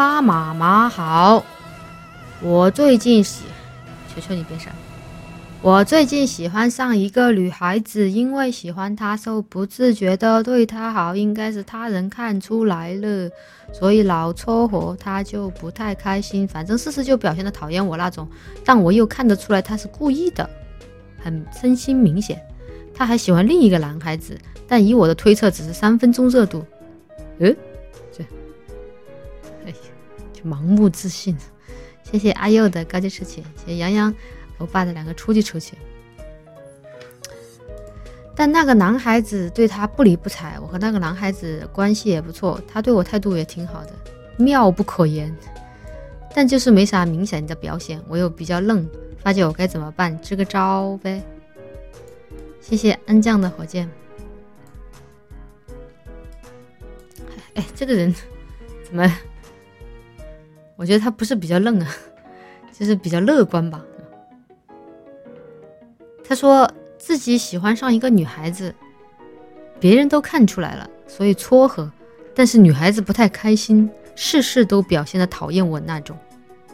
哈妈妈好，我最近求求你别闪。我最近喜欢上一个女孩子，因为喜欢她，所以不自觉的对她好，应该是他人看出来了，所以老撮合她就不太开心。反正事事就表现的讨厌我那种，但我又看得出来她是故意的，很真心明显。她还喜欢另一个男孩子，但以我的推测只是3分钟热度。就盲目自信。谢谢阿佑的高级出钱，谢谢洋洋欧巴的2个初级出钱。但那个男孩子对他不理不睬，我和那个男孩子关系也不错，他对我态度也挺好的，妙不可言。但就是没啥明显的表现，我又比较愣，发觉我该怎么办，支个招呗。谢谢安酱的火箭。哎，这个人怎么？我觉得他不是比较愣啊，就是比较乐观吧。他说自己喜欢上一个女孩子，别人都看出来了，所以撮合，但是女孩子不太开心，事事都表现得讨厌我那种。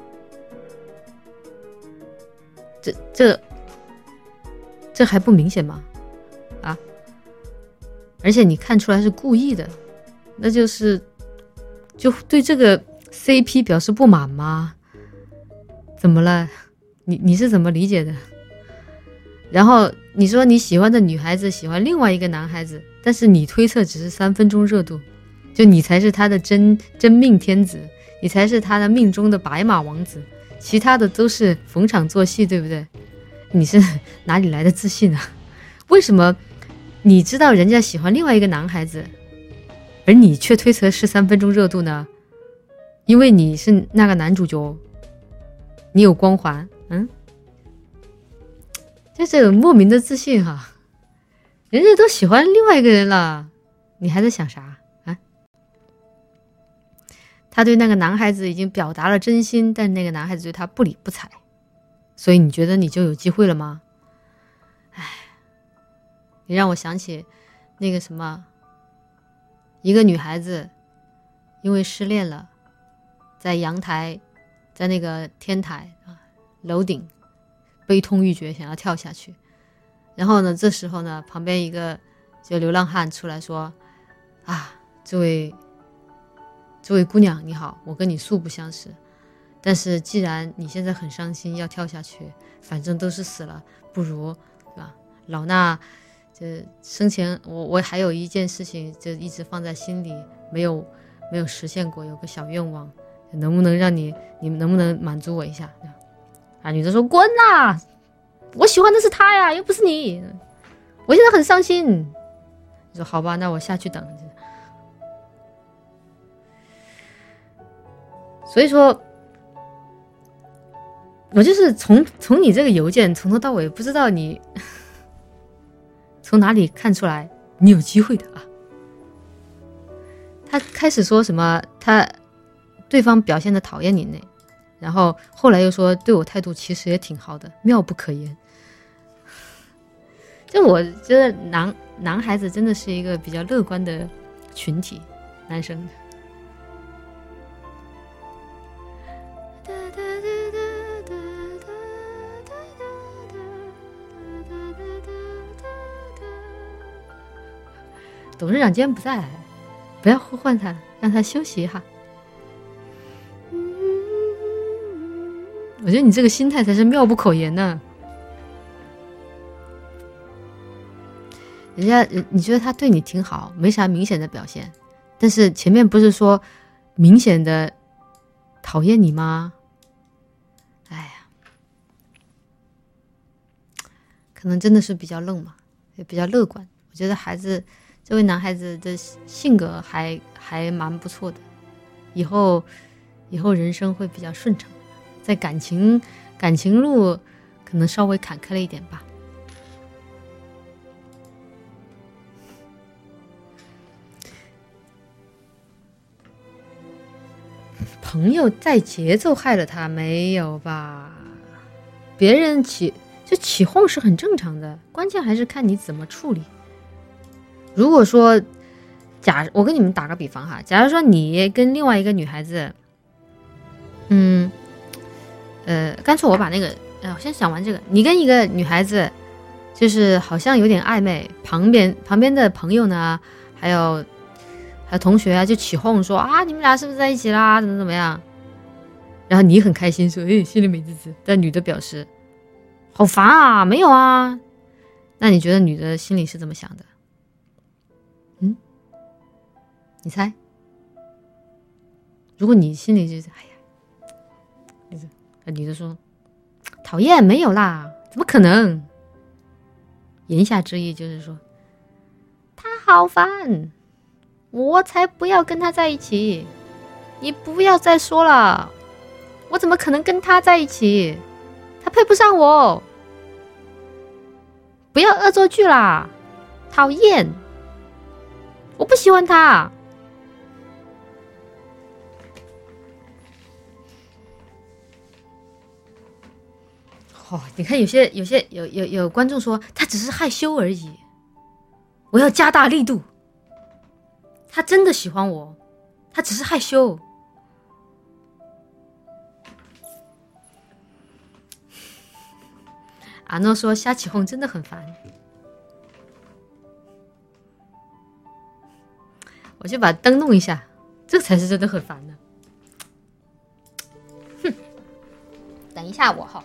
这还不明显吗？啊！而且你看出来是故意的，那就对这个 CP 表示不满吗？怎么了？你是怎么理解的？然后你说你喜欢的女孩子喜欢另外一个男孩子，但是你推测只是3分钟热度，就你才是他的真命天子，你才是他的命中的白马王子，其他的都是逢场作戏，对不对？你是哪里来的自信啊？为什么你知道人家喜欢另外一个男孩子，而你却推测是3分钟热度呢？因为你是那个男主角，你有光环，这种莫名的自信哈，人家都喜欢另外一个人了，你还在想啥啊？他对那个男孩子已经表达了真心，但那个男孩子对他不理不睬，所以你觉得你就有机会了吗？哎，你让我想起那个什么，一个女孩子因为失恋了，在阳台，在那个天台楼顶悲痛欲绝，想要跳下去。然后呢，这时候呢，旁边一个就流浪汉出来说：“啊，这位姑娘你好，我跟你素不相识，但是既然你现在很伤心要跳下去，反正都是死了，不如对吧？老衲这生前我还有一件事情就一直放在心里，没有实现过，有个小愿望，能不能让你能不能满足我一下？”啊，女的说：“滚啦！我喜欢的是他呀，又不是你。我现在很伤心。”你说好吧，那我下去等。所以说，我就是从你这个邮件从头到尾不知道你从哪里看出来你有机会的啊。他开始说什么对方表现的讨厌你呢，然后后来又说对我态度其实也挺好的，妙不可言。就我觉得男孩子真的是一个比较乐观的群体，男生。董事长今天不在，不要呼唤他，让他休息一下。我觉得你这个心态才是妙不可言呢。你觉得他对你挺好，没啥明显的表现，但是前面不是说明显的讨厌你吗？哎呀，可能真的是比较愣嘛，也比较乐观。我觉得这位男孩子的性格还蛮不错的，以后人生会比较顺畅，在感情路可能稍微坎坷了一点吧。朋友在节奏害了他，没有吧？别人起哄是很正常的，关键还是看你怎么处理。如果说我跟你们打个比方哈，假如说你跟另外一个女孩子干脆我把那个，我先讲完这个。你跟一个女孩子，就是好像有点暧昧，旁边的朋友呢，还有同学啊，就起哄说啊，你们俩是不是在一起啦？怎么样？然后你很开心说，心里美滋滋。但女的表示，好烦啊，没有啊。那你觉得女的心里是怎么想的？你猜？如果你心里就是，女的说，讨厌，没有啦，怎么可能？言下之意就是说，他好烦，我才不要跟他在一起，你不要再说了，我怎么可能跟他在一起？他配不上我，不要恶作剧啦，讨厌，我不喜欢他。你看有观众说他只是害羞而已，我要加大力度。他真的喜欢我，他只是害羞。阿诺说瞎起哄真的很烦，我就把灯弄一下，这才是真的很烦的。哼，等一下我哈。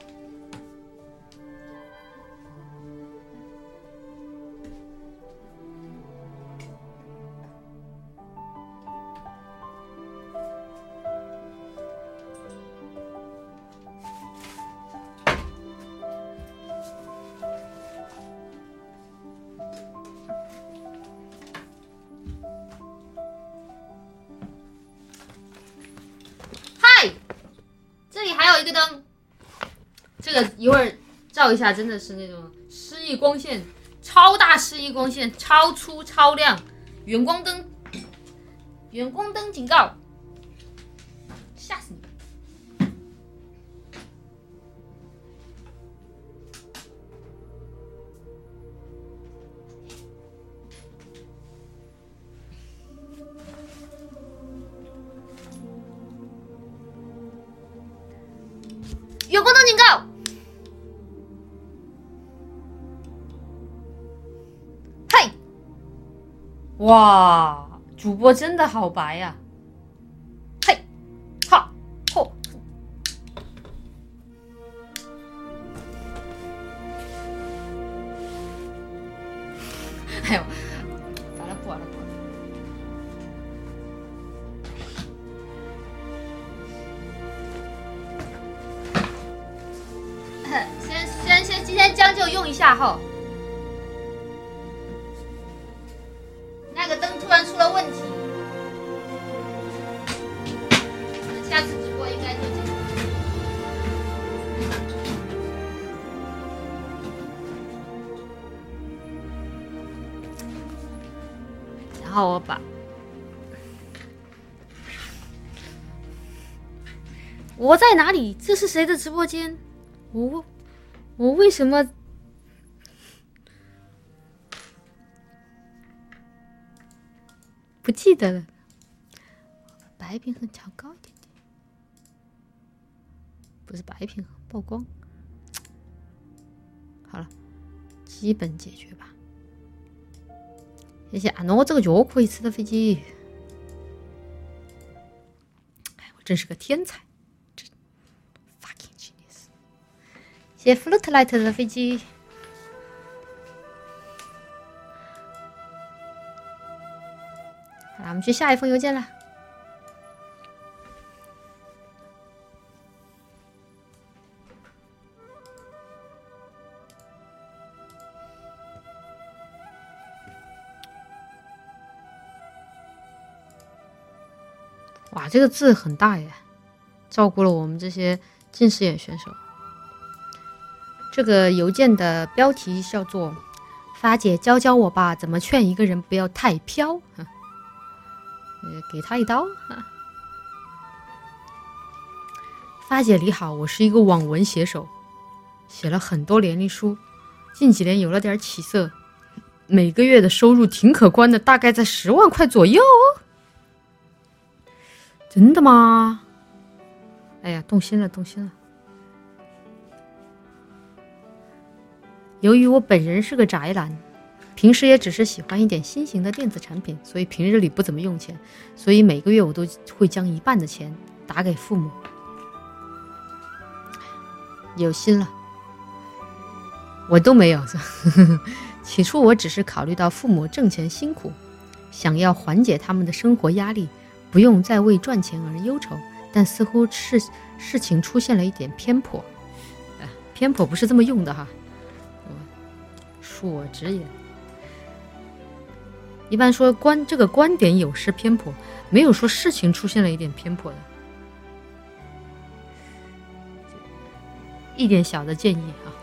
一个灯，这个一会儿照一下，真的是那种诗意光线，超大诗意光线，超粗超亮，远光灯，远光灯警告，吓死你！远光灯警告！嗨！哇，主播真的好白呀！嘿，哈，吼！哎呦，完了过了。先将就用一下后，那个灯突然出了问题，下次直播应该就这样。然后我在哪里？这是谁的直播间？我为什么不记得了？白平衡调高一点点，不是白平衡，曝光。好了，基本解决吧。谢谢阿诺这个药可以吃的飞机。哎，我真是个天才，真 fucking genius。谢谢 Floatlight 的飞机。好了，我们去下一封邮件了。哇，这个字很大耶，照顾了我们这些近视眼选手。这个邮件的标题叫做“发姐教教我吧，怎么劝一个人不要太飘”。给他一刀。发姐你好，我是一个网文写手，写了很多连历书，近几年有了点起色，每个月的收入挺可观的，大概在10万块左右。真的吗？哎呀，动心了，动心了。 由于我本人是个宅男，平时也只是喜欢一点新型的电子产品，所以平日里不怎么用钱，所以每个月我都会将一半的钱打给父母。有心了，我都没有。起初我只是考虑到父母挣钱辛苦，想要缓解他们的生活压力，不用再为赚钱而忧愁，但似乎事情出现了一点偏颇。偏颇不是这么用的哈，恕我直言。一般说这个观点有失偏颇，没有说事情出现了一点偏颇的。一点小的建议啊。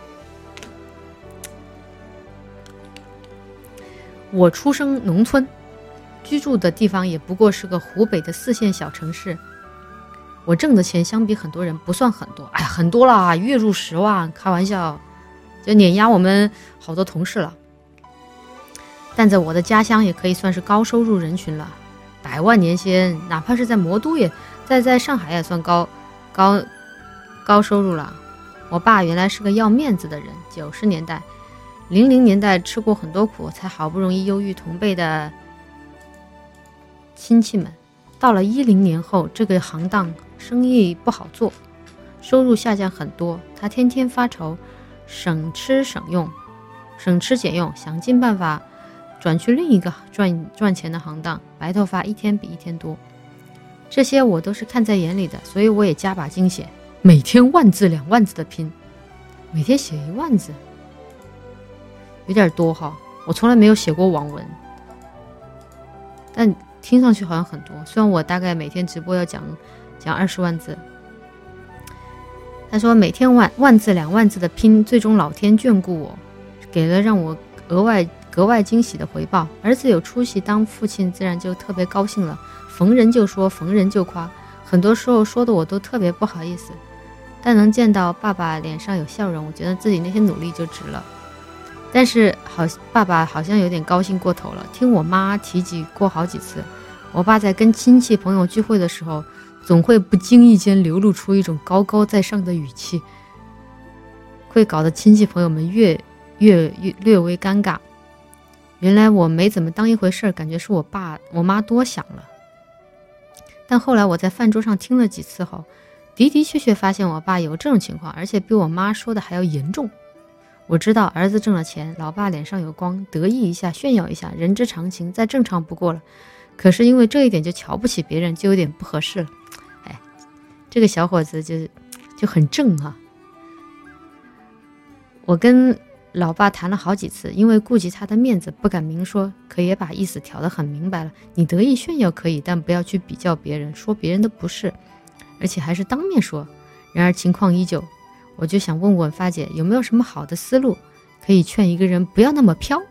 我出生农村，居住的地方也不过是个湖北的4线小城市。我挣的钱相比很多人不算很多，哎呀，很多啦，月入10万，开玩笑，就碾压我们好多同事了。但在我的家乡也可以算是高收入人群了，100万年薪，哪怕是在魔都也，在上海也算高收入了。我爸原来是个要面子的人，90年代、00年代吃过很多苦，才好不容易优于同辈的亲戚们。到了10年后，这个行当生意不好做，收入下降很多，他天天发愁，省吃俭用，想尽办法转去另一个赚钱的行当，白头发一天比一天多。这些我都是看在眼里的，所以我也加把劲写，每天10000字2万字的拼，每天写1万字，有点多哈。我从来没有写过网文，但听上去好像很多。虽然我大概每天直播要讲20万字。他说每天10000字2万字的拼，最终老天眷顾我，给了让我格外惊喜的回报。儿子有出息，当父亲自然就特别高兴了，逢人就说，逢人就夸，很多时候说的我都特别不好意思，但能见到爸爸脸上有笑容，我觉得自己那些努力就值了。但是爸爸好像有点高兴过头了，听我妈提及过好几次，我爸在跟亲戚朋友聚会的时候，总会不经意间流露出一种高高在上的语气，会搞得亲戚朋友们越略微尴尬。原来我没怎么当一回事，感觉是我妈多想了。但后来我在饭桌上听了几次后，的确发现我爸有这种情况，而且比我妈说的还要严重。我知道儿子挣了钱，老爸脸上有光，得意一下，炫耀一下，人之常情，再正常不过了。可是因为这一点就瞧不起别人，就有点不合适了。哎，这个小伙子就很正啊。我跟老爸谈了好几次，因为顾及他的面子，不敢明说，可也把意思挑得很明白了。你得意炫耀可以，但不要去比较别人，说别人的不是，而且还是当面说。然而情况依旧，我就想问问发姐，有没有什么好的思路可以劝一个人不要那么飘？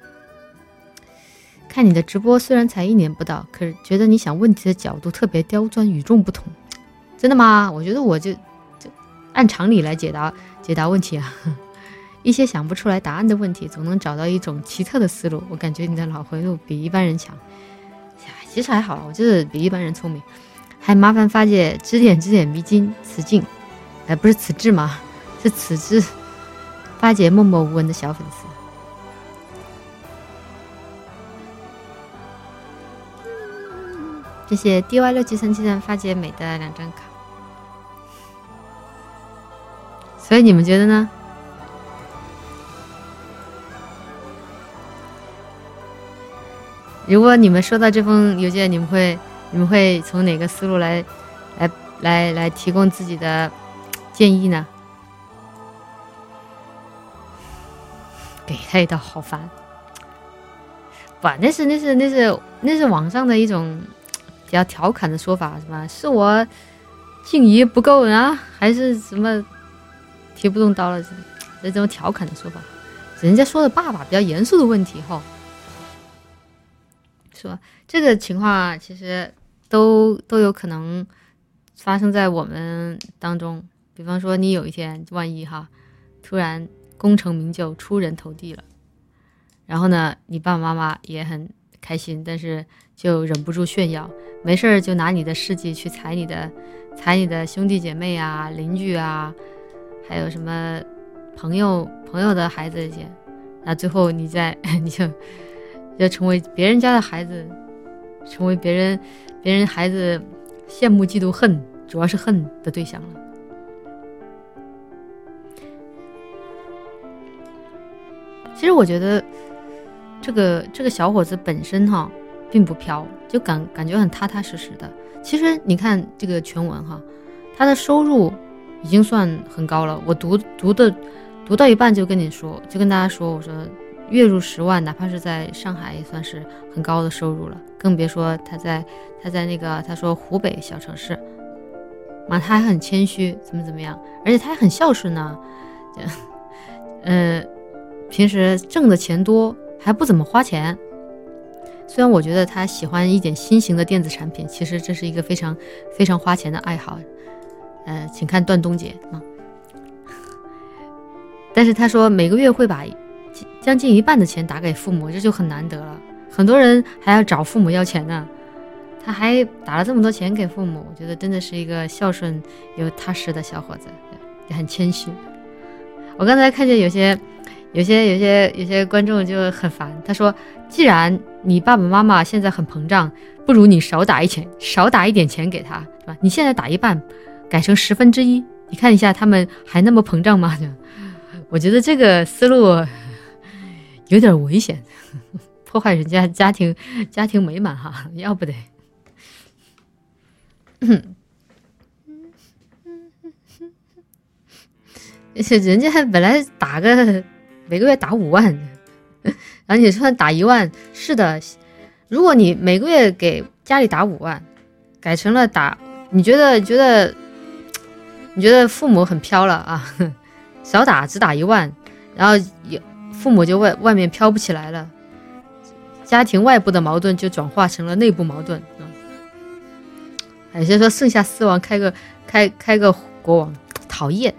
看你的直播虽然才1年不到，可是觉得你想问题的角度特别刁钻，与众不同。真的吗？我觉得我就按常理来解答问题啊。一些想不出来答案的问题，总能找到一种奇特的思路。我感觉你的脑回路比一般人强。其实还好，我就是比一般人聪明。还麻烦发姐指点迷津，此境不是此志吗？是此志。发姐默默无闻的小粉丝。谢谢 DY67373发姐美的2张卡。所以你们觉得呢？如果你们收到这封邮件，你们会从哪个思路来提供自己的建议呢？给他一道好烦。不，那是网上的一种比较调侃的说法，是吧？是我敬仪不够啊，还是什么提不动刀了？这种调侃的说法，人家说的爸爸比较严肃的问题哈。说这个情况啊，其实都有可能发生在我们当中。比方说，你有一天万一突然功成名就，出人头地了，然后呢，你爸爸妈妈也很开心，但是就忍不住炫耀，没事就拿你的事迹去踩你的兄弟姐妹啊、邻居啊，还有什么朋友的孩子去，那最后你就成为别人家的孩子，成为别人孩子羡慕嫉妒恨，主要是恨的对象了。其实我觉得这个小伙子本身并不飘，就感觉很踏踏实实的。其实你看这个全文他的收入已经算很高了。我读到一半就跟大家说，我说月入10万，哪怕是在上海也算是很高的收入了，更别说他在那个他说湖北小城市嘛，他还很谦虚，怎么样，而且他还很孝顺呢。平时挣的钱多，还不怎么花钱。虽然我觉得他喜欢一点新型的电子产品，其实这是一个非常非常花钱的爱好。请看段东杰啊。但是他说每个月会把将近一半的钱打给父母，这就很难得了。很多人还要找父母要钱呢，他还打了这么多钱给父母，我觉得真的是一个孝顺又踏实的小伙子，也很谦虚。我刚才看见有些观众就很烦，他说既然你爸爸妈妈现在很膨胀，不如你少打一点钱给他，是吧？你现在打一半改成1/10，你看一下他们还那么膨胀吗？我觉得这个思路有点危险，破坏人家家庭美满要不得。人家本来每个月打5万，然后你说打1万，是的，如果你每个月给家里打5万，改成了你觉得父母很飘了啊？少打，只打1万，然后父母就外面飘不起来了，家庭外部的矛盾就转化成了内部矛盾啊。有些说剩下4万开个国王，讨厌。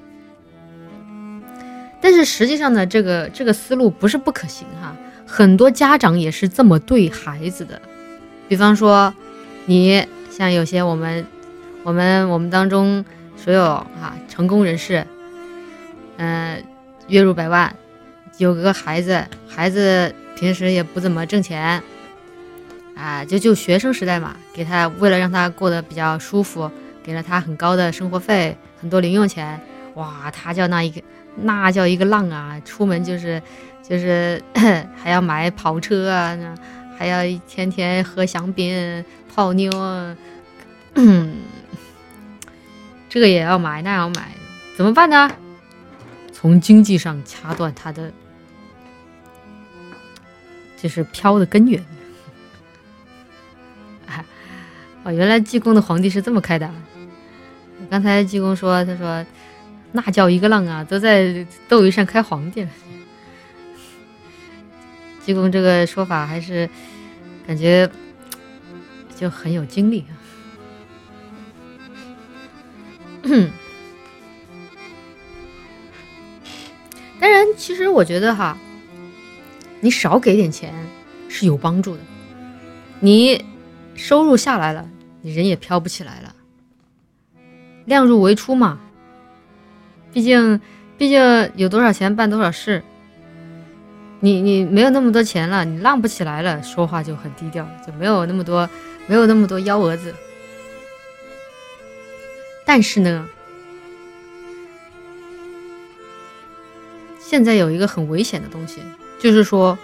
但是实际上呢，这个思路不是不可行很多家长也是这么对孩子的。比方说，你像有些我们当中所有成功人士，月入100万，有个孩子平时也不怎么挣钱就学生时代嘛，给他为了让他过得比较舒服，给了他很高的生活费，很多零用钱，哇，他那叫一个浪啊！出门就是还要买跑车啊，还要天天喝香槟泡妞，这个也要买那要买，怎么办呢？从经济上掐断他的就是飘的根源。原来济公的皇帝是这么开的。刚才济公说，他说那叫一个浪啊，都在斗鱼上开皇帝了。济公这个说法还是感觉就很有精力当然其实我觉得你少给点钱是有帮助的。你收入下来了，你人也飘不起来了。量入为出嘛，毕竟有多少钱办多少事。你没有那么多钱了，你浪不起来了，说话就很低调，就没有那么多幺蛾子。但是呢，现在有一个很危险的东西，就是说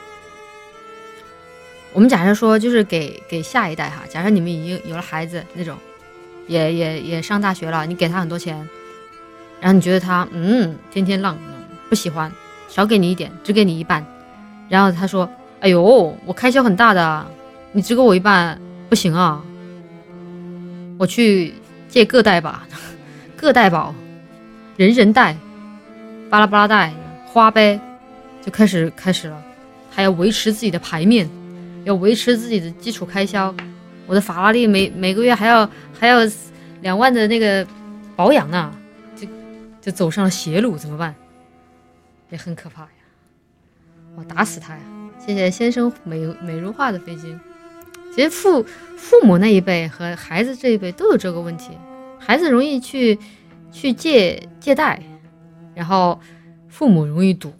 我们假设说就是给下一代假设你们已经有了孩子那种，也上大学了，你给他很多钱，然后你觉得他天天浪，不喜欢，少给你一点，只给你一半。然后他说哎呦我开销很大的，你只给我一半不行啊，我去借个贷吧，个贷宝，人贷，巴拉巴拉贷，花呗，就开始了。还要维持自己的牌面，要维持自己的基础开销。我的法拉利每个月还要2万的那个保养呢，就走上了邪路，怎么办？也很可怕呀！我打死他呀！谢谢先生美如画的飞机。其实父母那一辈和孩子这一辈都有这个问题，孩子容易去借贷，然后父母容易赌，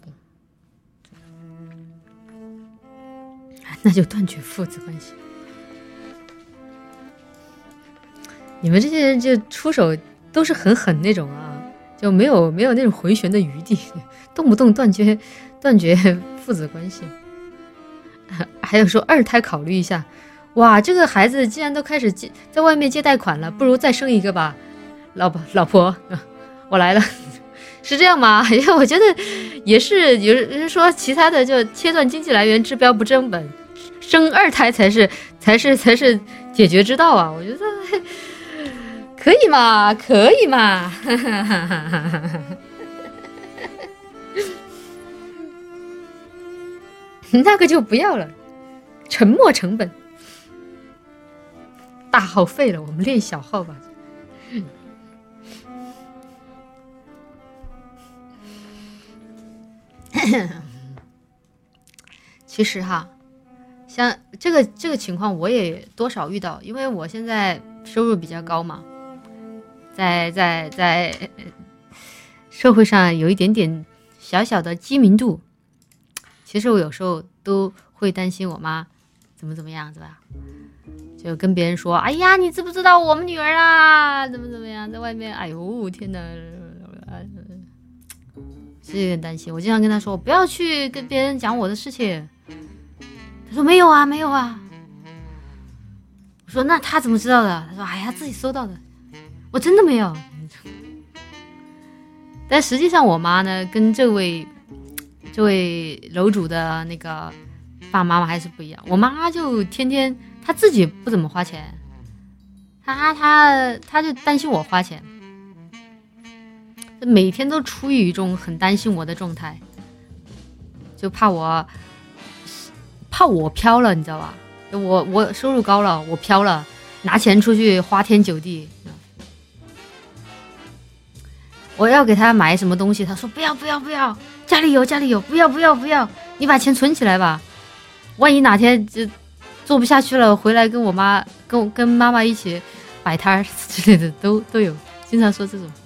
那就断绝父子关系。你们这些人就出手都是很狠那种啊，就没有那种回旋的余地，动不动断绝父子关系。还有说二胎考虑一下，哇，这个孩子既然都开始在外面借贷款了，不如再生一个吧。老婆，我来了。是这样吗？我觉得也是，有人说其他的就切断经济来源，治标不治本，生二胎才是解决之道啊！我觉得可以嘛，可以嘛。那个就不要了，沉没成本，大号废了，我们练小号吧。其实哈，像这个情况我也多少遇到，因为我现在收入比较高嘛，在社会上有一点点小小的知名度。其实我有时候都会担心我妈怎么样，是吧？就跟别人说，哎呀，你知不知道我们女儿啊，怎么样，在外面，哎呦天哪，是有点担心。我经常跟她说，不要去跟别人讲我的事情。她说没有啊。我说那她怎么知道的？她说哎呀，自己搜到的。我真的没有。但实际上我妈呢，跟这位楼主的那个爸爸妈妈还是不一样。我妈就天天她自己不怎么花钱，她就担心我花钱，每天都处于一种很担心我的状态，就怕我飘了，你知道吧？我收入高了，我飘了，拿钱出去花天酒地。我要给他买什么东西，他说不要，家里有，不要，你把钱存起来吧，万一哪天就做不下去了，回来跟我妈跟妈妈一起摆摊之类的都有，经常说这种。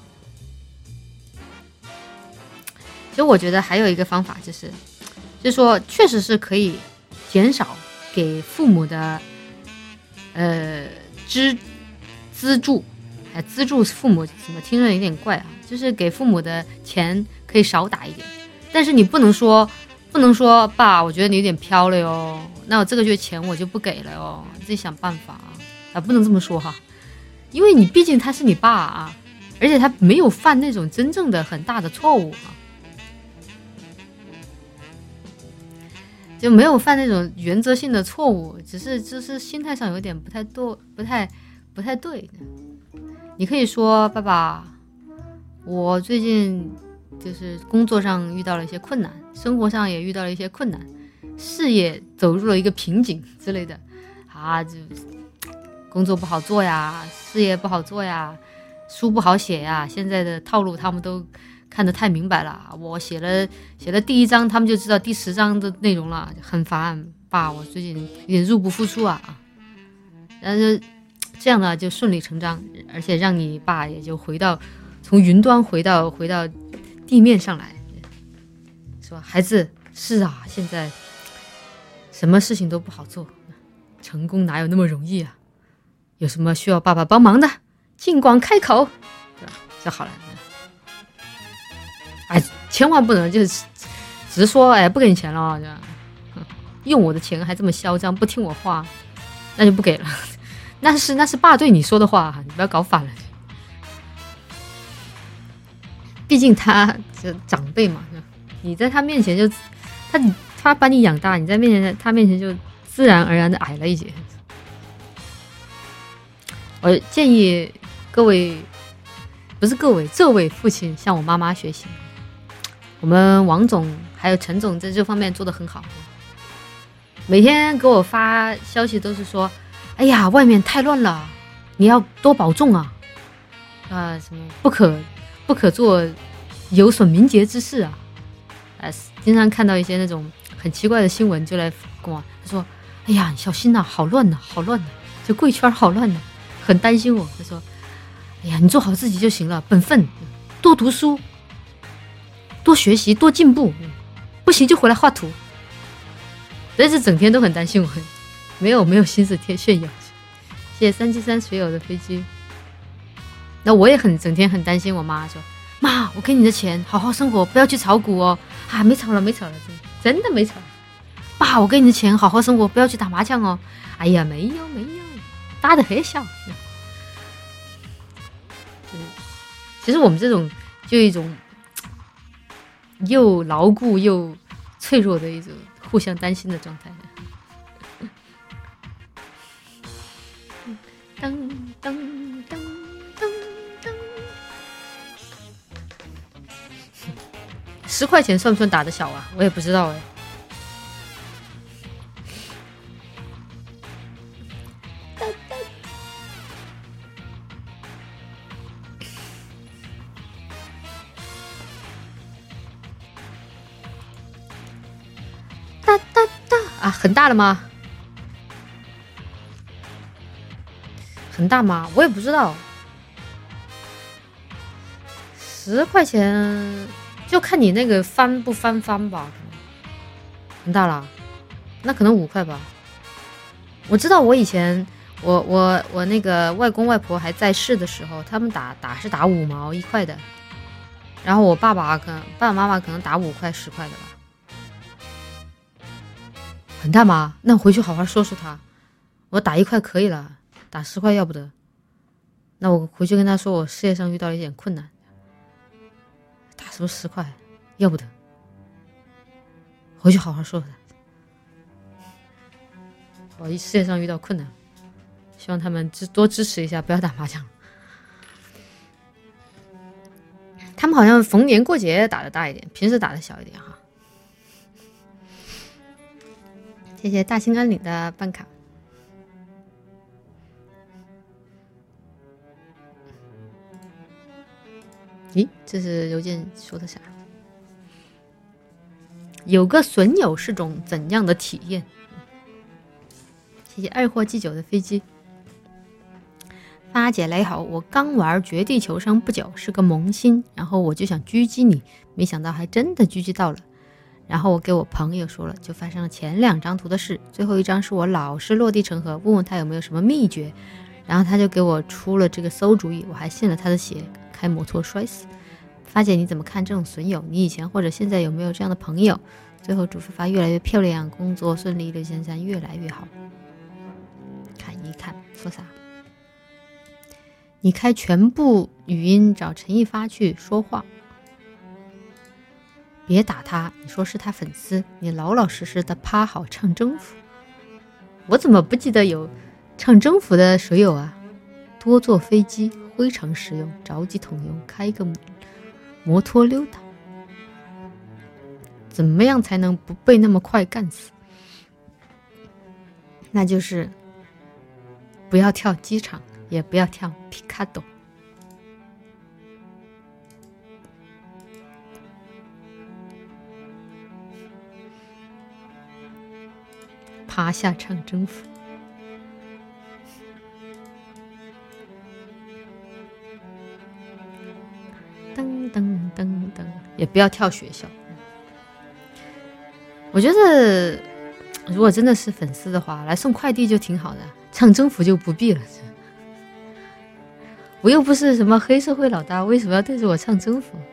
其实我觉得还有一个方法就是说确实是可以减少给父母的资助。资助父母怎么听着有点怪啊？就是给父母的钱可以少打一点，但是你不能说爸，我觉得你有点飘了哟，那我这个月钱我就不给了哟，自己想办法啊，不能这么说哈，因为你毕竟他是你爸啊，而且他没有犯那种真正的很大的错误啊，就没有犯那种原则性的错误，只是心态上有点不太对。你可以说爸爸，我最近就是工作上遇到了一些困难，生活上也遇到了一些困难，事业走入了一个瓶颈之类的啊，就工作不好做呀，事业不好做呀，书不好写呀，现在的套路他们都看得太明白了，我写了第1章，他们就知道第10章的内容了，很烦。爸，我最近也入不敷出啊，但是这样呢就顺理成章，而且让你爸也就从云端回到地面上来，说孩子，是啊，现在什么事情都不好做，成功哪有那么容易啊？有什么需要爸爸帮忙的，尽管开口，对吧？就好了。哎，千万不能就是直说，哎，不给你钱了，用我的钱还这么嚣张，不听我话，那就不给了。那是爸对你说的话，你不要搞反了。毕竟他这长辈嘛，你在他面前就他把你养大，你在他面前就自然而然的矮了一截。我建议这位父亲向我妈妈学习。我们王总还有陈总在这方面做得很好，每天给我发消息都是说，哎呀，外面太乱了，你要多保重啊！什么不可做有损民节之事啊！经常看到一些那种很奇怪的新闻，就来跟我他说，哎呀，你小心呐，好乱呐，这贵圈好乱呐，很担心我。他说，哎呀，你做好自己就行了，本分，多读书。 多学习，多进步，不行就回来画图。但是整天都很担心我，没有心思炫耀。谢谢373水友的飞机。那我也整天很担心我妈，说妈，我给你的钱好好生活，不要去炒股哦。啊，没炒了，真的没炒。爸，我给你的钱好好生活，不要去打麻将哦。哎呀，没有，打得很小。其实我们这种就一种又牢固又脆弱的一种互相担心的状态。噔噔噔噔噔，10块钱算不算打得小啊？我也不知道哎。哒哒哒啊，很大了吗？很大吗？我也不知道。10块钱就看你那个翻不翻吧。很大了，那可能5块吧。我知道我以前我那个外公外婆还在世的时候，他们打是打5毛1块的，然后我爸爸妈妈可能打5块10块的吧。很大吗？那我回去好好说说他。我打1块可以了，打10块要不得。那我回去跟他说，我事业上遇到了一点困难，打什么10块要不得。回去好好说他。我事业上遇到困难，希望他们多支持一下，不要打麻将。他们好像逢年过节打的大一点，平时打的小一点哈。谢谢大兴安岭的办卡。咦，这是邮件说的啥？有个损友是种怎样的体验？谢谢二货祭酒的飞机。发姐雷好，我刚玩绝地求生不久，是个萌新，然后我就想狙击你，没想到还真的狙击到了。然后我给我朋友说了，就发生了前2张图的事，最后一张是我老是落地成盒，问问他有没有什么秘诀，然后他就给我出了这个馊主意，我还信了他的邪，开摩托摔死。发姐你怎么看这种损友？你以前或者现在有没有这样的朋友？最后祝福发越来越漂亮，工作顺利，633越来越好。看一看说啥？你开全部语音找陈一发去说话。别打他，你说是他粉丝，你老老实实的趴好唱征服。我怎么不记得有唱征服的水友啊？多坐飞机非常实用，着急桶油开个摩托溜达。怎么样才能不被那么快干死？那就是不要跳机场，也不要跳皮卡多。趴下唱征服。噔噔噔噔，也不要跳学校。我觉得如果真的是粉丝的话，来送快递就挺好的，唱征服就不必了。我又不是什么黑社会老大，为什么要对着我唱征服？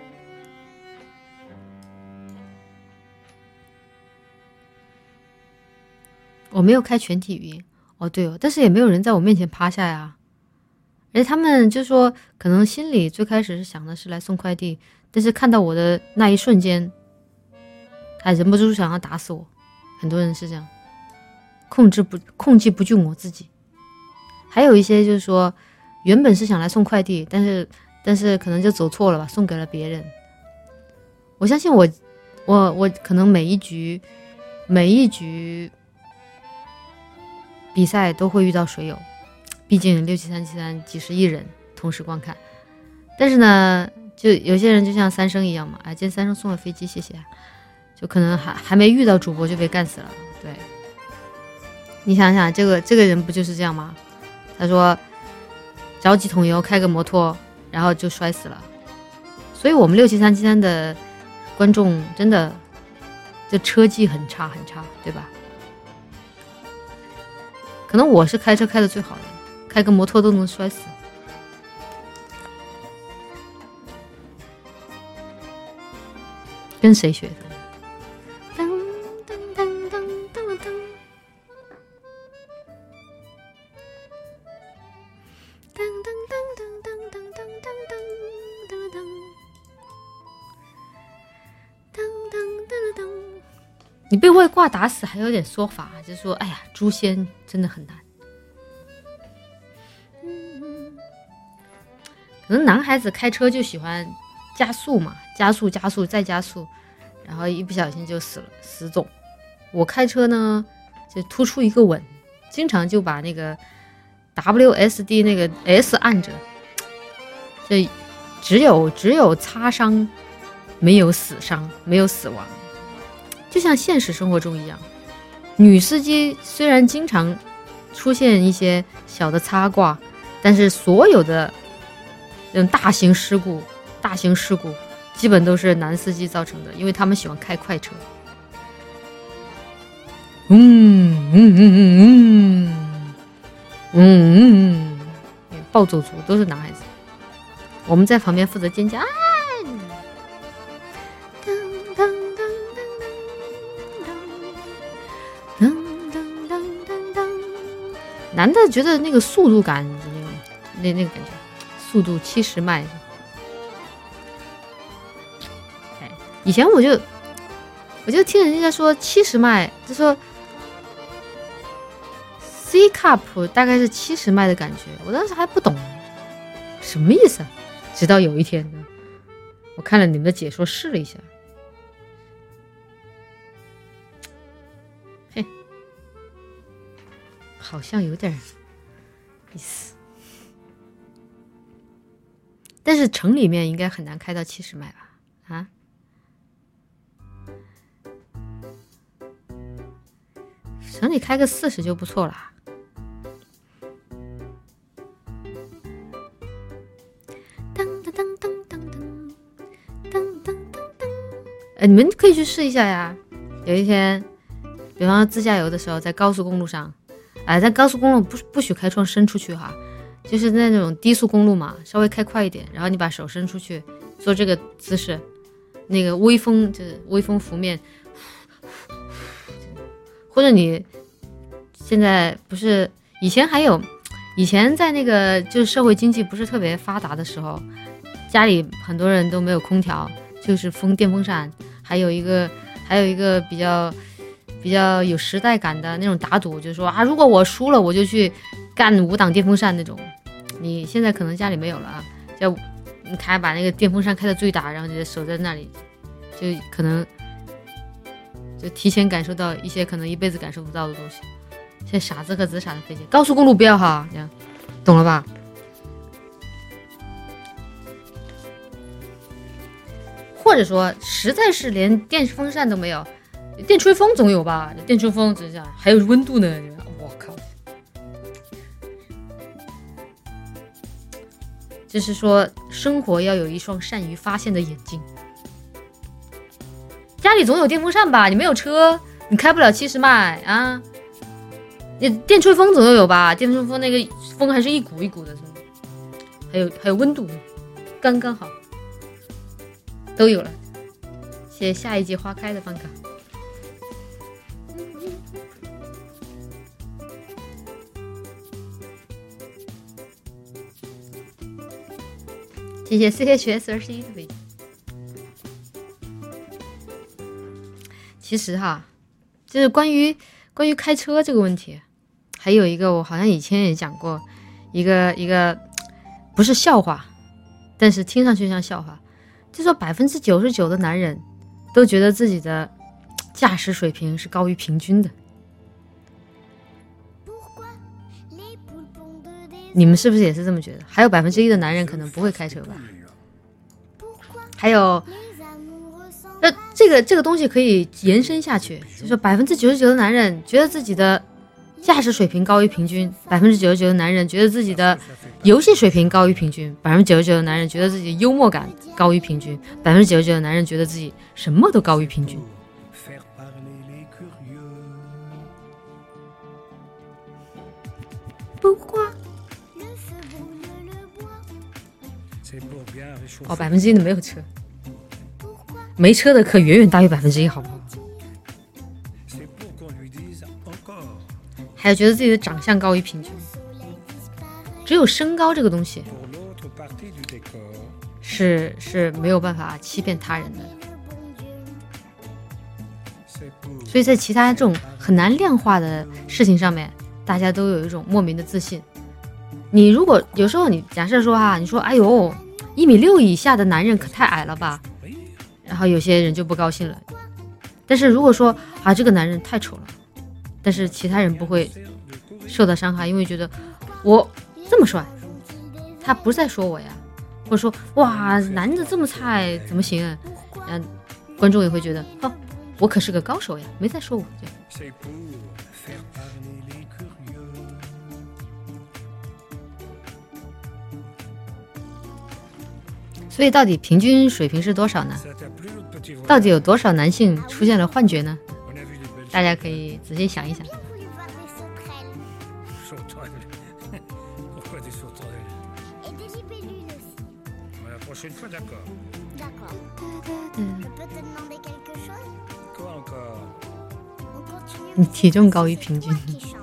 我没有开全体语音。哦对哦，但是也没有人在我面前趴下呀。而且他们就说可能心里最开始是想的是来送快递，但是看到我的那一瞬间，他忍不住想要打死我。很多人是这样，控制不住我自己。还有一些就是说原本是想来送快递，但是可能就走错了吧，送给了别人。我相信我可能每一局比赛都会遇到水友，毕竟67373几十亿人同时观看。但是呢，就有些人就像三生一样嘛，今天三生送了飞机，谢谢。就可能还没遇到主播就被干死了。对，你想想，这个人不就是这样吗？他说着急桶油开个摩托，然后就摔死了。所以我们67373的观众真的这车技很差很差，对吧？可能我是开车开的最好的，开个摩托都能摔死。跟谁学的？噔噔噔噔噔噔。你被外挂打死还有点说法，就是说，哎呀，诛仙真的很难。可能男孩子开车就喜欢加速嘛，加速加速再加速，然后一不小心就死了，死总。我开车呢就突出一个稳，经常就把那个 WSD 那个 S 按着，这只有擦伤，没有死伤，没有死亡。就像现实生活中一样，女司机虽然经常出现一些小的擦挂，但是所有的这种大型事故基本都是男司机造成的，因为他们喜欢开快车。暴走族都是男孩子，我们在旁边负责尖叫。男的觉得那个速度感，那个感觉，速度70迈。哎，以前我就听人家说70迈，就说 C cup 大概是70迈的感觉，我当时还不懂什么意思，直到有一天呢，我看了你们的解说试了一下，嘿，好像有点意思，但是城里面应该很难开到70迈吧？啊？城里开个40就不错了。你们可以去试一下呀。有一天，比方说自驾游的时候，在高速公路上，在高速公路不许开窗伸出去哈，就是那种低速公路嘛，稍微开快一点，然后你把手伸出去，做这个姿势，那个微风就是微风拂面，或者你现在不是以前在那个就是社会经济不是特别发达的时候，家里很多人都没有空调，就是电风扇。还有一个比较有时代感的那种打赌，就是说啊，如果我输了，我就去干5档电风扇那种。你现在可能家里没有了啊，就你把那个电风扇开到最大，然后就守在那里，就可能就提前感受到一些可能一辈子感受不到的东西。现在傻子和紫傻的飞机，高速公路不要哈，这样懂了吧？或者说实在是连电风扇都没有，电吹风总有吧？电吹风只是这样，还有温度呢。我靠！就是说，生活要有一双善于发现的眼睛。家里总有电风扇吧？你没有车，你开不了70迈啊！你电吹风总有吧？电吹风那个风还是一股一股的，还有温度，刚刚好。都有了，写下一季花开的饭卡。谢谢 CHS21的飞机。其实哈，就是关于开车这个问题，还有一个我好像以前也讲过，一个不是笑话，但是听上去像笑话。就说99%的男人都觉得自己的驾驶水平是高于平均的，你们是不是也是这么觉得？还有1%的男人可能不会开车吧？还有，这个东西可以延伸下去，就说99%的男人觉得自己的驾驶水平高于平均，99%的男人觉得自己的游戏水平高于平均，99%的男人觉得自己的幽默感高于平均，99%的男人觉得自己什么都高于平均。不qua哦，1%的没有车，没车的可远远大于1%，好不好？还有觉得自己的长相高于平均，只有身高这个东西是没有办法欺骗他人的，所以在其他这种很难量化的事情上面，大家都有一种莫名的自信。你如果有时候你假设说你说哎呦1.6米以下的男人可太矮了吧，然后有些人就不高兴了。但是如果说这个男人太丑了，但是其他人不会受到伤害，因为觉得我这么帅，他不是在说我呀，或者说哇男的这么菜怎么行观众也会觉得我可是个高手呀，没在说我。所以到底平均水平是多少呢？到底有多少男性出现了幻觉呢？大家可以仔细想一想。你体重高于平均，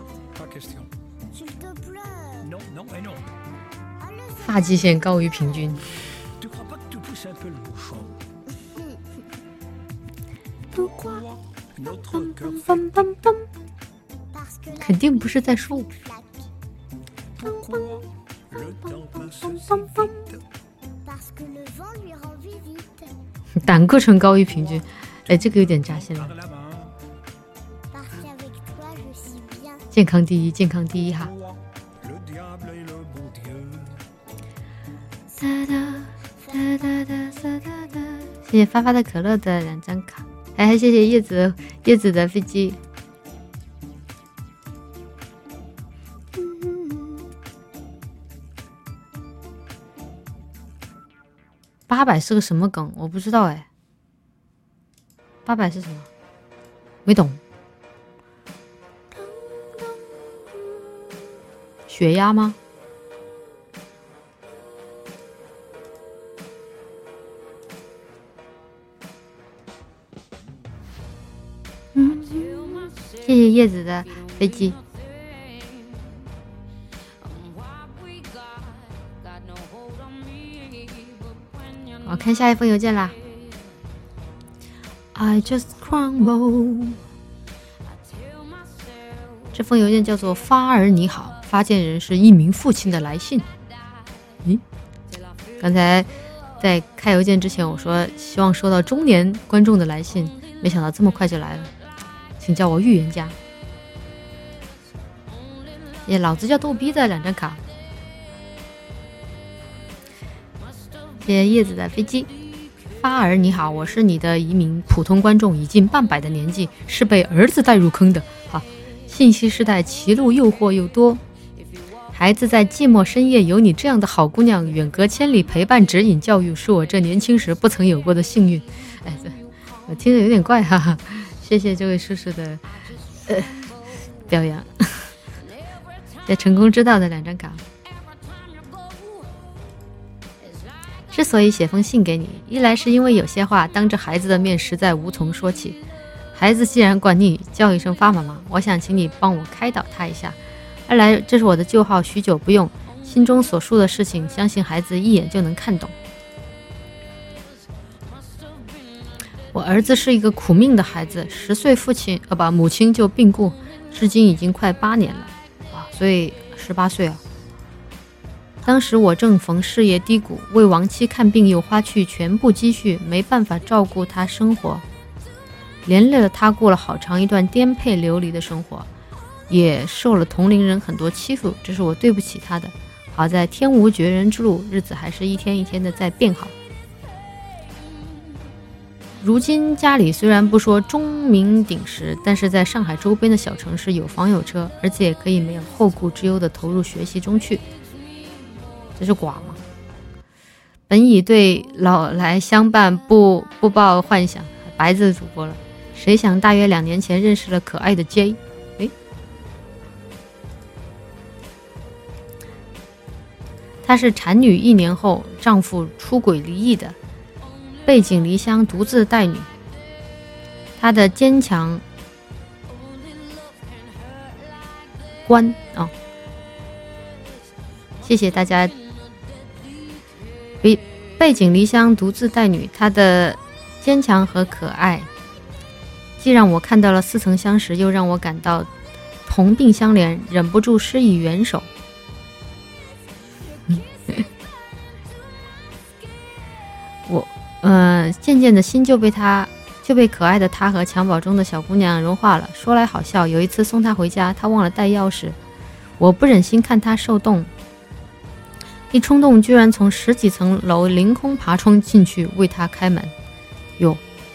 发际线高于平均，肯定不是在说我。胆固醇高于平均，这个有点扎心了。健康第一，健康第一哈。谢谢发发的可乐的2张卡，还谢谢叶子的飞机。800是个什么梗？我不知道800是什么？没懂。血压吗？谢谢叶子的飞机。我看下一封邮件啦。I just crumble。这封邮件叫做发儿你好，发件人是一名父亲的来信。刚才在开邮件之前我说希望收到中年观众的来信，没想到这么快就来了，请叫我预言家。老子叫逗逼的2张卡。谢谢叶子的飞机。发儿你好，我是你的一名普通观众，已近半百的年纪，是被儿子带入坑的。信息时代歧路诱惑又多，孩子在寂寞深夜有你这样的好姑娘远隔千里陪伴指引教育，是我这年轻时不曾有过的幸运。我听着有点怪哈，谢谢这位叔叔的表扬。在成功知道的2张卡。之所以写封信给你，一来是因为有些话当着孩子的面实在无从说起，孩子既然管你叫一声发妈妈，我想请你帮我开导他一下。二来这是我的旧号，许久不用，心中所述的事情相信孩子一眼就能看懂。我儿子是一个苦命的孩子，10岁母亲就病故，至今已经快8年了，所以18岁啊。当时我正逢事业低谷，为亡妻看病又花去全部积蓄，没办法照顾他生活，连累了他过了好长一段颠沛流离的生活，也受了同龄人很多欺负，这是我对不起他的。好在天无绝人之路，日子还是一天一天的在变好。 如今家里虽然不说钟鸣鼎食，但是在上海周边的小城市有房有车，而且也可以没有后顾之忧地投入学习中去。这是寡吗？本已对老来相伴不抱幻想，白字主播了。谁想大约2年前认识了可爱的 J。 她是产女1年后丈夫出轨离异的背井离乡独自带女，她的坚强观谢谢大家。背井离乡独自带女，她的坚强和可爱既让我看到了似曾相识，又让我感到同病相怜，忍不住施以援手。我渐渐的心就被可爱的她和襁褓中的小姑娘融化了。说来好笑，有一次送她回家，她忘了带钥匙，我不忍心看她受冻，一冲动居然从10几层楼凌空爬窗进去为她开门。哟，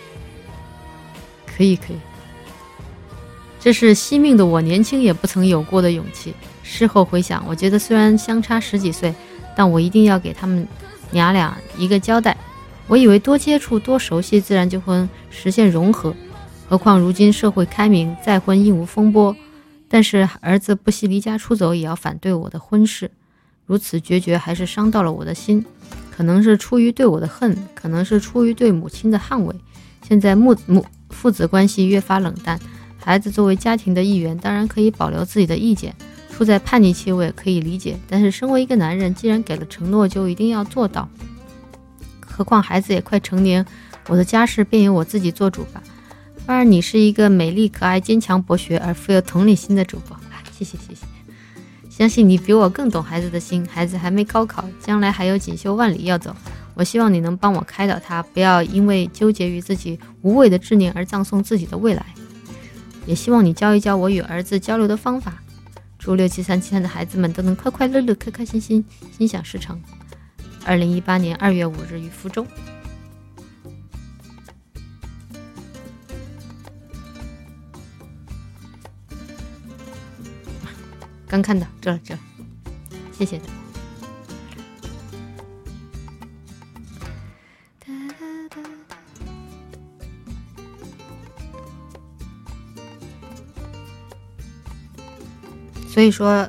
可以，这是惜命的我年轻也不曾有过的勇气。事后回想，我觉得虽然相差10几岁，但我一定要给他们娘俩一个交代。我以为多接触多熟悉自然就会实现融合，何况如今社会开明，再婚应无风波。但是儿子不惜离家出走也要反对我的婚事，如此决绝还是伤到了我的心。可能是出于对我的恨，可能是出于对母亲的捍卫。现在父子关系越发冷淡，孩子作为家庭的一员，当然可以保留自己的意见，处在叛逆期我也可以理解，但是身为一个男人，既然给了承诺就一定要做到。何况孩子也快成年，我的家事便由我自己做主吧。反而你是一个美丽可爱坚强博学而富有同理心的主播，谢谢，相信你比我更懂孩子的心。孩子还没高考，将来还有锦绣万里要走，我希望你能帮我开导他，不要因为纠结于自己无谓的执念而葬送自己的未来。也希望你教一教我与儿子交流的方法。祝67373的孩子们都能快快乐乐开开心心，心想事成。2018年2月5日于福州。刚看到这，谢谢。所以说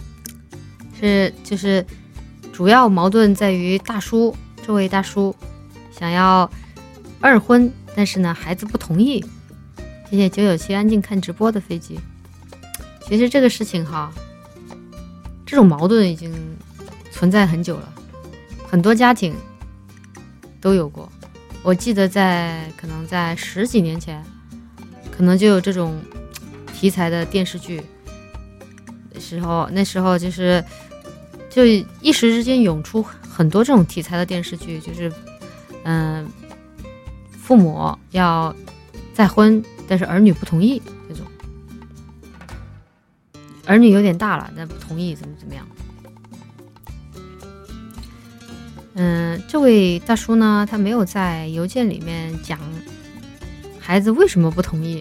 就是主要矛盾在于这位大叔想要2婚，但是呢孩子不同意。谢谢997安静看直播的飞机。其实这个事情这种矛盾已经存在很久了，很多家庭都有过。我记得可能在10几年前，可能就有这种题材的电视剧的时候，那时候就一时之间涌出很多这种题材的电视剧，就是父母要再婚，但是儿女不同意，这种儿女有点大了但不同意怎么样。这位大叔呢，他没有在邮件里面讲孩子为什么不同意。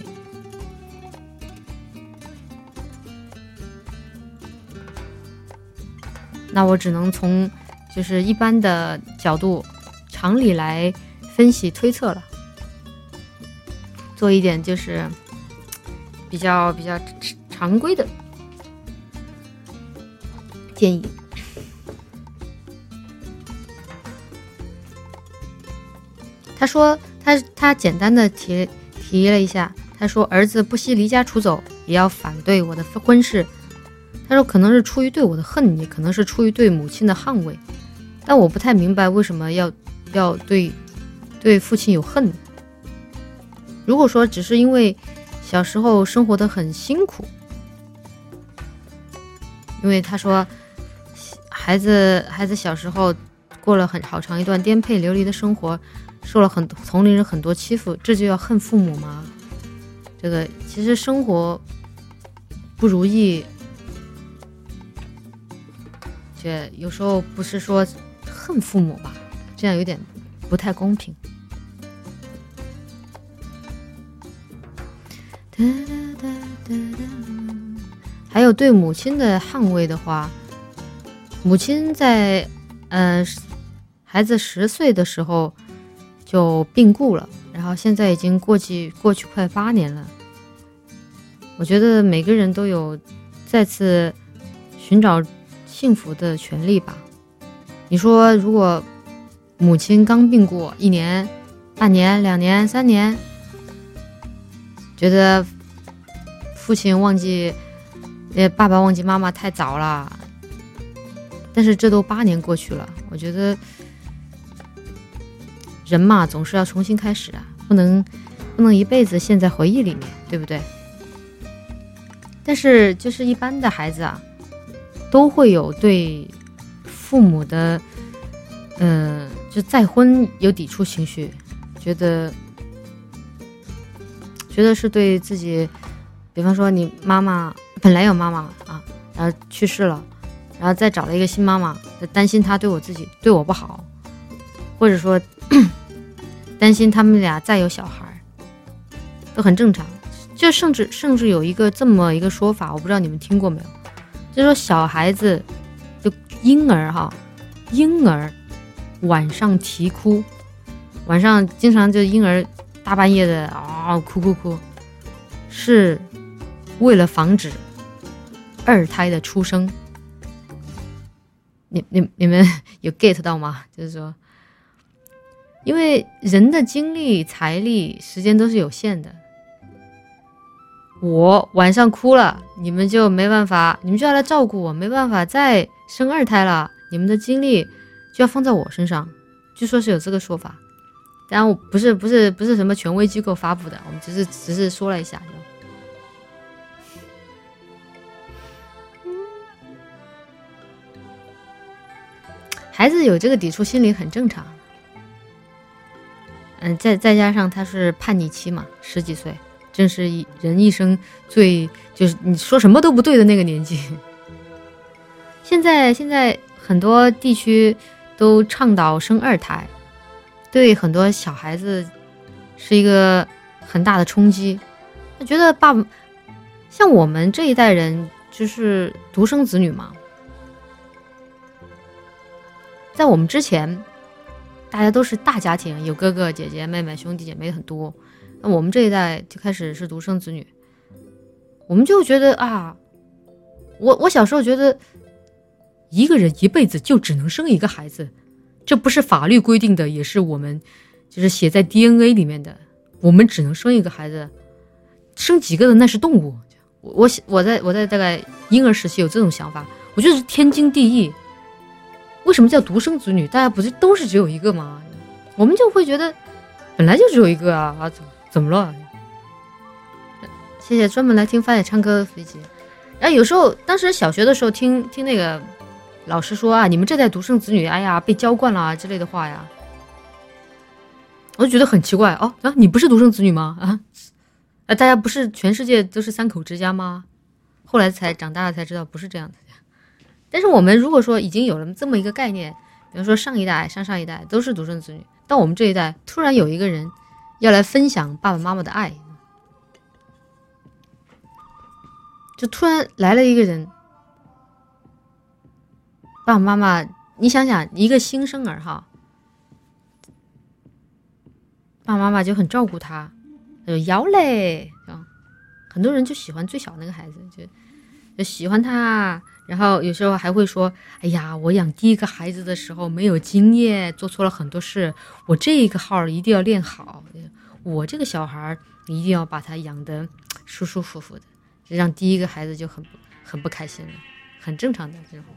那我只能从一般的角度常理来分析推测了，做一点比较常规的建议。他说他简单的提了一下，他说儿子不惜离家出走也要反对我的婚事。他说可能是出于对我的恨，也可能是出于对母亲的捍卫，但我不太明白为什么要对父亲有恨。如果说只是因为小时候生活得很辛苦，因为他说孩子小时候过了好长一段颠沛流离的生活，受了同龄人很多欺负，这就要恨父母吗？这个其实生活不如意，这有时候不是说恨父母吧，这样有点不太公平。 还有对母亲的捍卫的话，母亲在孩子10岁的时候就病故了，然后现在已经过去快8年了。我觉得每个人都有再次寻找幸福的权利吧。你说如果母亲刚病过1年、半年、2年、3年，觉得爸爸忘记妈妈太早了，但是这都8年过去了，我觉得人嘛总是要重新开始啊，不能一辈子陷在回忆里面，对不对？但是就是一般的孩子啊，都会有对父母的就再婚有抵触情绪，觉得是对自己，比方说你妈妈本来有妈妈啊，然后去世了，然后再找了一个新妈妈，担心她对我不好，或者说担心他们俩再有小孩，都很正常。就甚至有一个这么一个说法，我不知道你们听过没有，就是说小孩子就婴儿晚上啼哭，晚上经常就婴儿大半夜的哭，是为了防止2胎的出生。你们有 get 到吗？就是说，因为人的精力、财力、时间都是有限的。我晚上哭了，你们就没办法，你们就要来照顾我，没办法再生2胎了，你们的精力就要放在我身上。据说是有这个说法，当然我不是什么权威机构发布的，我们只是说了一下。孩子有这个抵触心理很正常。再加上他是叛逆期嘛，10几岁，正是人一生就是你说什么都不对的那个年纪。现在很多地区都倡导生2胎，对很多小孩子是一个很大的冲击。我觉得像我们这一代人就是独生子女嘛，在我们之前大家都是大家庭，有哥哥姐姐妹妹兄弟姐妹很多，那我们这一代就开始是独生子女，我们就觉得啊，我小时候觉得一个人一辈子就只能生一个孩子，这不是法律规定的，也是我们就是写在 DNA 里面的，我们只能生一个孩子，生几个的那是动物。我在大概婴儿时期有这种想法，我觉得是天经地义。为什么叫独生子女？大家不是都是只有一个吗？我们就会觉得本来就只有一个啊，怎么了？谢谢专门来听发姐唱歌的飞机。然后有时候当时小学的时候听那个老师说啊，你们这代独生子女，哎呀被娇惯了啊之类的话呀，我就觉得很奇怪哦啊，你不是独生子女吗？大家不是全世界都是3口之家吗？后来长大了才知道不是这样的。但是我们如果说已经有了这么一个概念，比如说上一代上一代都是独生子女，到我们这一代突然有一个人要来分享爸爸妈妈的爱，就突然来了一个人，爸爸妈妈，你想想一个新生儿哈，爸爸妈妈就很照顾他，摇嘞，很多人就喜欢最小那个孩子，就喜欢他。然后有时候还会说，哎呀，我养第一个孩子的时候没有经验，做错了很多事，我这一个号一定要练好，我这个小孩一定要把他养得舒舒服服的，让第一个孩子就很不开心了，很正常的这种。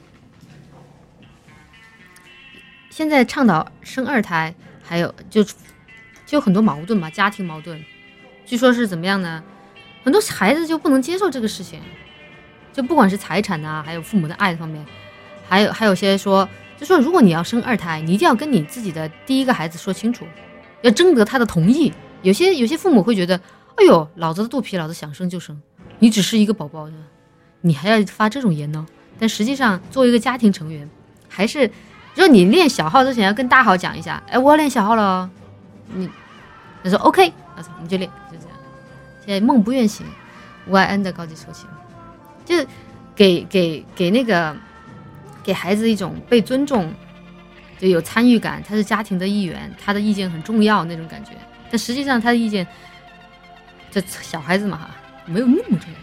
现在倡导生2胎，还有就很多矛盾嘛，家庭矛盾，据说是怎么样呢？很多孩子就不能接受这个事情。就不管是财产啊，还有父母的爱方面，还有些说，就说如果你要生2胎，你一定要跟你自己的第一个孩子说清楚，要征得他的同意。有些父母会觉得，哎呦，老子的肚皮，老子想生就生，你只是一个宝宝，你还要发这种言呢？但实际上，作为一个家庭成员，还是如果你练小号之前要跟大号讲一下，哎，我要练小号了，他说 OK， 我们就练，就这样。 现在梦不愿醒，无爱恩的高级收情，就是给那个给孩子一种被尊重，就有参与感，他是家庭的一员，他的意见很重要那种感觉。但实际上他的意见，这小孩子嘛哈，没有那么重要。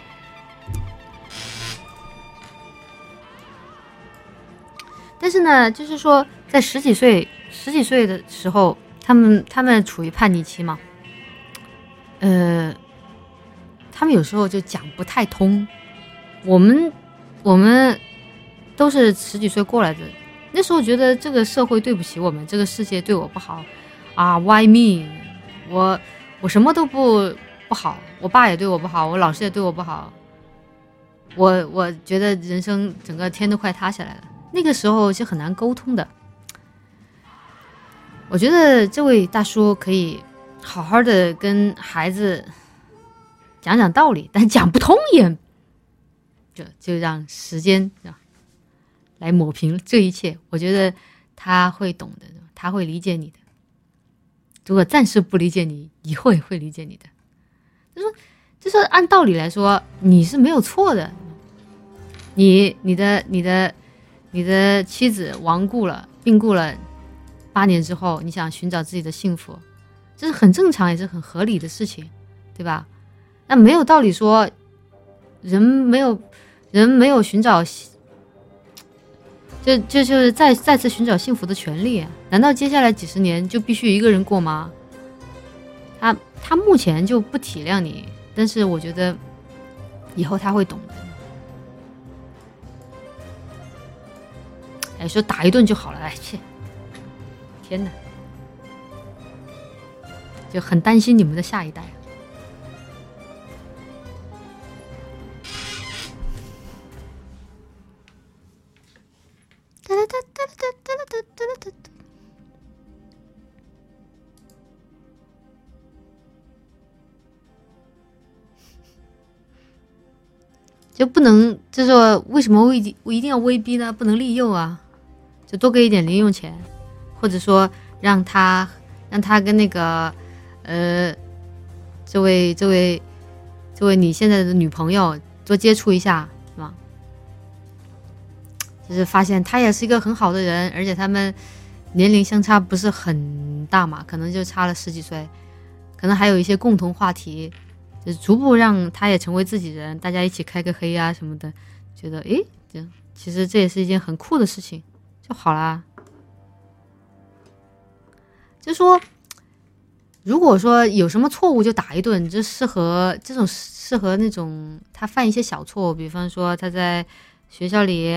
但是呢，就是说在十几岁的时候，他们处于叛逆期嘛，他们有时候就讲不太通。我们都是十几岁过来的，那时候觉得这个社会对不起我们，这个世界对我不好啊 ，Why me？ 我什么都不好，我爸也对我不好，我老师也对我不好，我觉得人生整个天都快塌下来了。那个时候是很难沟通的。我觉得这位大叔可以好好的跟孩子讲讲道理，但讲不通也就让时间来抹平这一切。我觉得他会懂的，他会理解你的。如果暂时不理解你，以后也会理解你的。就说按道理来说，你是没有错的。你的妻子病故了8年之后，你想寻找自己的幸福，这是很正常也是很合理的事情，对吧？那没有道理说人没有寻找就是再次寻找幸福的权利啊。难道接下来几十年就必须一个人过吗？他目前就不体谅你，但是我觉得以后他会懂的。说打一顿就好了，切！天哪，就很担心你们的下一代。就不能，就是说为什么我一定要威逼呢？不能利诱啊，就多给一点零用钱，或者说让他跟那个这位你现在的女朋友多接触一下，是吧？就是发现他也是一个很好的人，而且他们年龄相差不是很大嘛，可能就差了10几岁，可能还有一些共同话题。就逐步让他也成为自己人，大家一起开个黑啊什么的，觉得其实这也是一件很酷的事情，就好啦。就说如果说有什么错误就打一顿，就适合那种他犯一些小错误，比方说他在学校里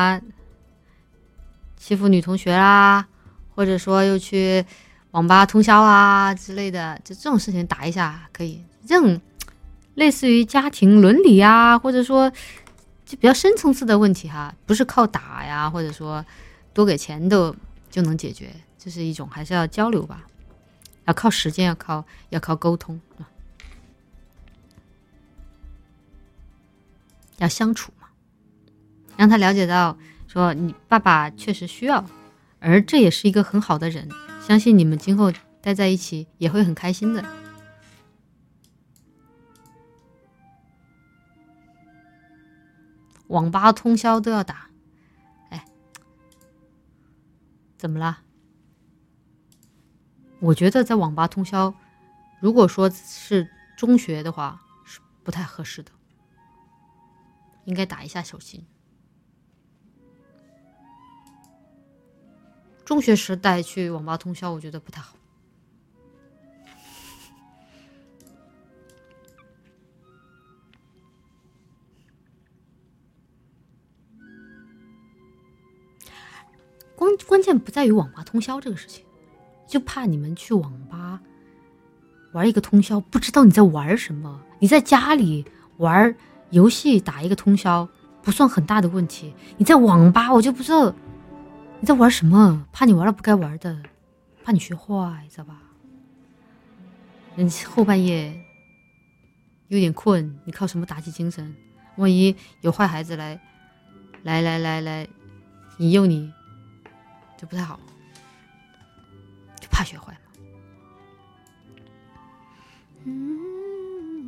欺负女同学啦，或者说又去网吧通宵啊之类的，就这种事情打一下可以。这种类似于家庭伦理啊，或者说就比较深层次的问题哈，不是靠打呀，或者说多给钱就能解决，这是一种还是要交流吧，要靠时间，要靠沟通，要相处嘛，让他了解到说你爸爸确实需要，而这也是一个很好的人，相信你们今后待在一起也会很开心的。网吧通宵都要打，怎么啦？我觉得在网吧通宵，如果说是中学的话，是不太合适的，应该打一下手心。中学时代去网吧通宵，我觉得不太好。关键不在于网吧通宵这个事情，就怕你们去网吧玩一个通宵，不知道你在玩什么。你在家里玩游戏打一个通宵不算很大的问题，你在网吧我就不知道你在玩什么，怕你玩了不该玩的，怕你学坏，知道吧？你后半夜有点困，你靠什么打起精神？万一有坏孩子来引诱你，就不太好，就怕学坏嘛。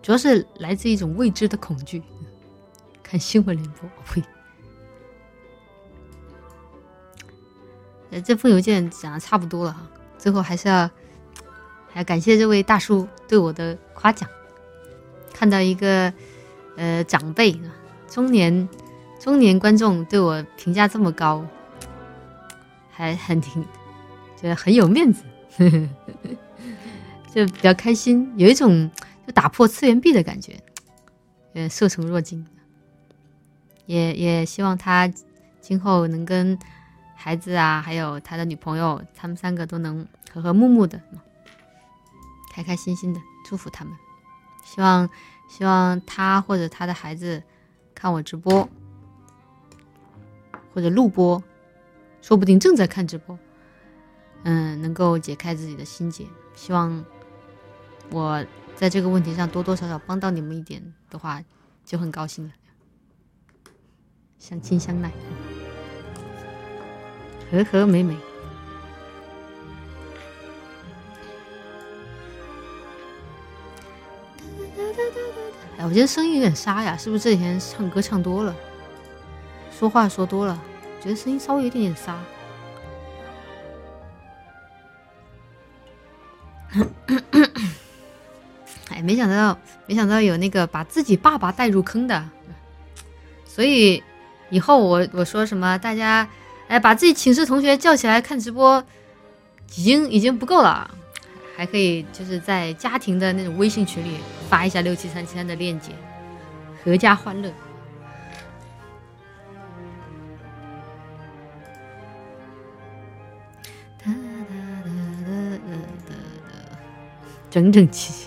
主要是来自一种未知的恐惧。看新闻联播，这封邮件讲的差不多了哈，最后还要感谢这位大叔对我的夸奖。看到一个长辈中年观众对我评价这么高，还觉得很有面子，就比较开心，有一种就打破次元壁的感觉，受宠若惊。也希望他今后能跟孩子啊，还有他的女朋友，他们3个都能和和睦睦的，开开心心的，祝福他们。希望他或者他的孩子看我直播或者录播，说不定正在看直播，能够解开自己的心结。希望我在这个问题上多多少少帮到你们一点的话，就很高兴了。相亲相爱，和和美美。我觉得声音有点沙呀，是不是这几天唱歌唱多了，说话说多了，觉得声音稍微有点沙。没想到有那个把自己爸爸带入坑的，所以以后我说什么，大家把自己寝室同学叫起来看直播，已经不够了，还可以就是在家庭的那种微信群里发一下67373的链接，阖家欢乐。整整齐齐。